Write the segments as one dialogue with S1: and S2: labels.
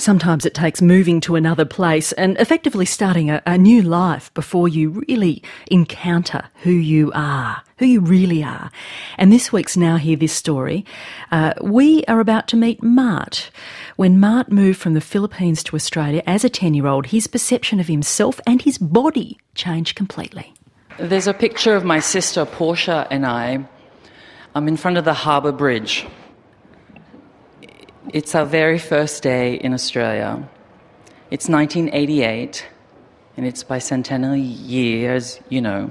S1: Sometimes it takes moving to another place and effectively starting a new life before you really encounter who you are, who you really are. And this week's Now Hear This story, we are about to meet Mart. When Mart moved from the Philippines to Australia as a 10-year-old, his perception of himself and his body changed completely.
S2: There's a picture of my sister Portia and I'm in front of the Harbour Bridge. It's our very first day in Australia. It's 1988, and it's bicentennial year, as you know.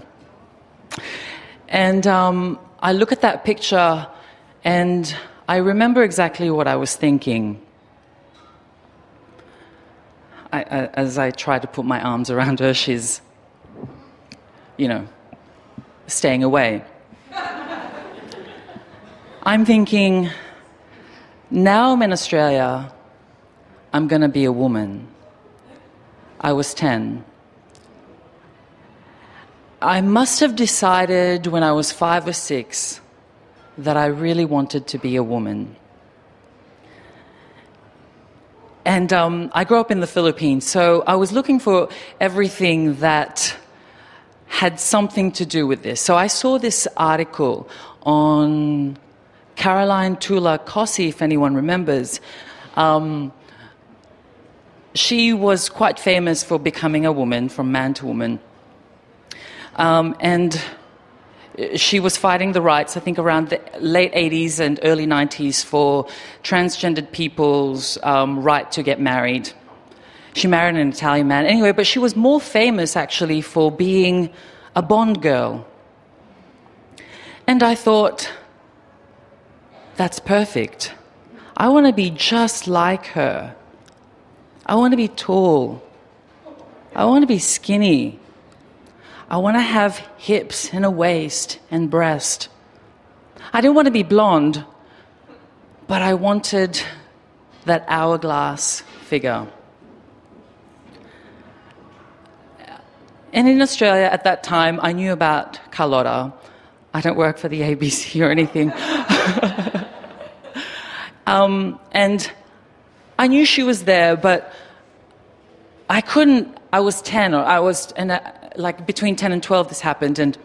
S2: And I look at that picture, and I remember exactly what I was thinking as I try to put my arms around her. She's, staying away. I'm thinking, now I'm in Australia, I'm going to be a woman. I was 10. I must have decided when I was 5 or 6 that I really wanted to be a woman. And I grew up in the Philippines, so I was looking for everything that had something to do with this. So I saw this article on Caroline Tula Cossi, if anyone remembers. She was quite famous for becoming a woman, from man to woman. And she was fighting the rights, I think, around the late 80s and early 90s for transgendered people's right to get married. She married an Italian man. Anyway, but she was more famous, actually, for being a Bond girl. And I thought, that's perfect. I want to be just like her. I want to be tall. I want to be skinny. I want to have hips and a waist and breast. I didn't want to be blonde, but I wanted that hourglass figure. And in Australia at that time, I knew about Carlotta. I don't work for the ABC or anything. And I knew she was there, but I couldn't. I was 10, like between 10 and 12 this happened, and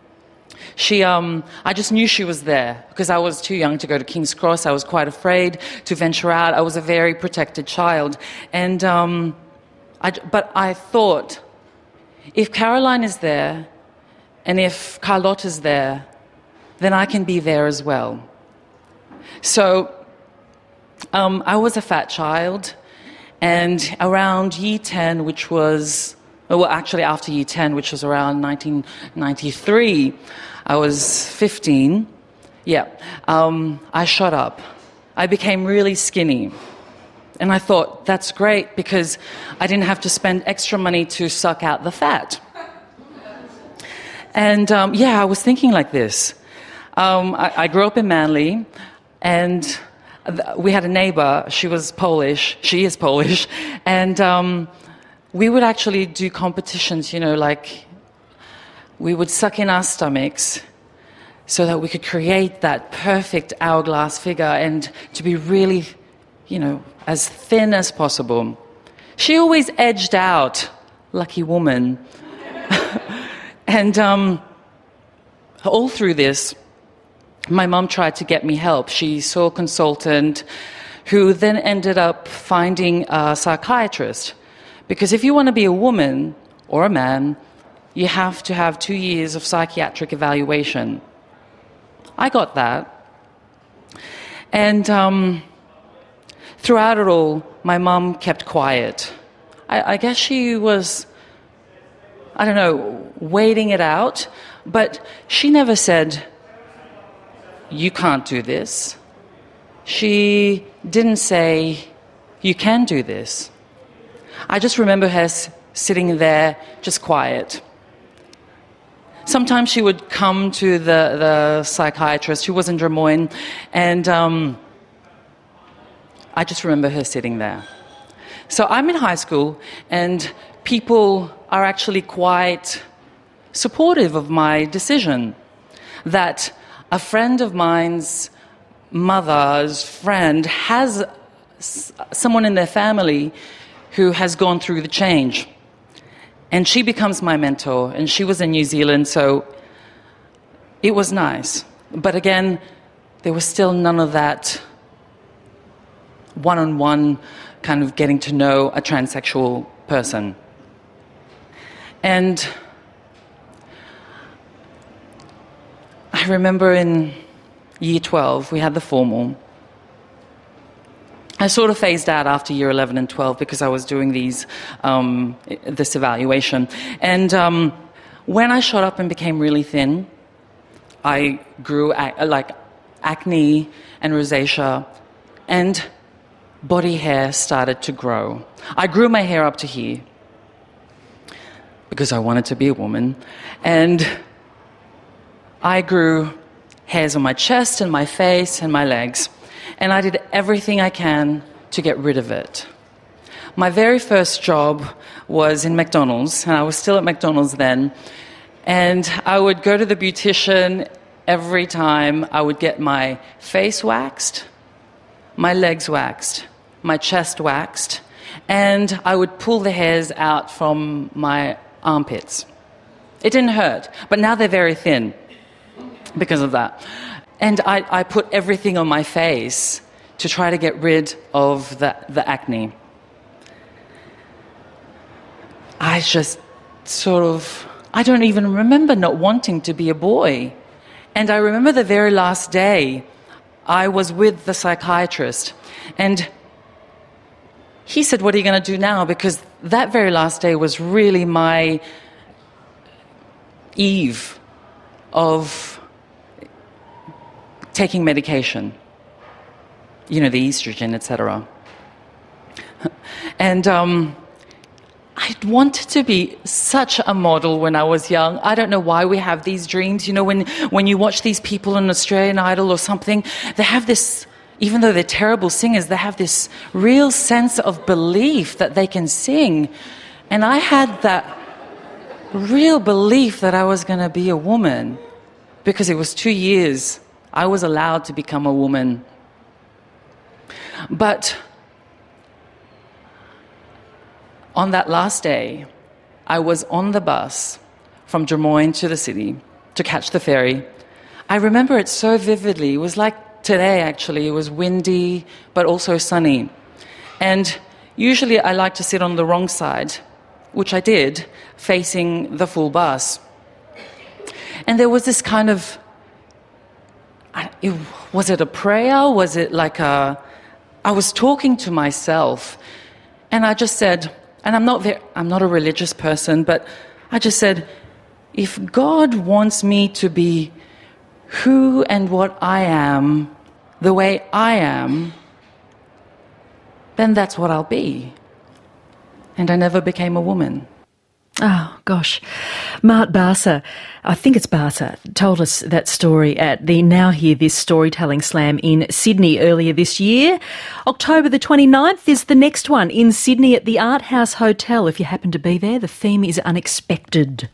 S2: I just knew she was there because I was too young to go to King's Cross. I was quite afraid to venture out. I was a very protected child. And but I thought, if Caroline is there and if Carlotta's there, then I can be there as well. So I was a fat child, and around year 10, which was, well, actually after year 10, which was around 1993, I was 15. Yeah, I shot up. I became really skinny. And I thought, that's great, because I didn't have to spend extra money to suck out the fat. And I was thinking like this. I grew up in Manly, and we had a neighbour. She was Polish. She is Polish. And we would actually do competitions, like we would suck in our stomachs so that we could create that perfect hourglass figure and to be really, as thin as possible. She always edged out, lucky woman. And all through this, my mum tried to get me help. She saw a consultant who then ended up finding a psychiatrist. Because if you want to be a woman or a man, you have to have 2 years of psychiatric evaluation. I got that. And throughout it all, my mum kept quiet. I guess she was, waiting it out. But she never said, you can't do this. She didn't say, you can do this. I just remember her sitting there, just quiet. Sometimes she would come to the psychiatrist, who was in Drummoyne, and I just remember her sitting there. So I'm in high school, and people are actually quite supportive of my decision. That a friend of mine's mother's friend has someone in their family who has gone through the change. And she becomes my mentor, and she was in New Zealand, so it was nice. But again, there was still none of that one-on-one kind of getting to know a transsexual person. And I remember in year 12, we had the formal. I sort of phased out after year 11 and 12 because I was doing this evaluation. And when I shot up and became really thin, I grew acne and rosacea, and body hair started to grow. I grew my hair up to here because I wanted to be a woman. And I grew hairs on my chest and my face and my legs. And I did everything I can to get rid of it. My very first job was in McDonald's, and I was still at McDonald's then. And I would go to the beautician every time. I would get my face waxed, my legs waxed, my chest waxed, and I would pull the hairs out from my armpits. It didn't hurt, but now they're very thin because of that. And I put everything on my face to try to get rid of the acne. I just I don't even remember not wanting to be a boy. And I remember the very last day I was with the psychiatrist, and he said, "What are you going to do now?" Because that very last day was really my eve of taking medication, the estrogen, etc. And I wanted to be such a model when I was young. I don't know why we have these dreams. When you watch these people on Australian Idol or something, they have this, even though they're terrible singers, they have this real sense of belief that they can sing. And I had that real belief that I was going to be a woman because it was 2 years I was allowed to become a woman. But on that last day, I was on the bus from Drummoyne to the city to catch the ferry. I remember it so vividly. It was like today, actually. It was windy, but also sunny. And usually I like to sit on the wrong side, which I did, facing the full bus. And there was this kind of, was it a prayer? Was it like I was talking to myself, and I just said, and I'm not a religious person, but I just said, if God wants me to be who and what I am, the way I am, then that's what I'll be. And I never became a woman.
S1: Oh, gosh. Mart Barsa, I think it's Barsa, told us that story at the Now Hear This Storytelling Slam in Sydney earlier this year. October the 29th is the next one in Sydney at the Art House Hotel. If you happen to be there, the theme is unexpected.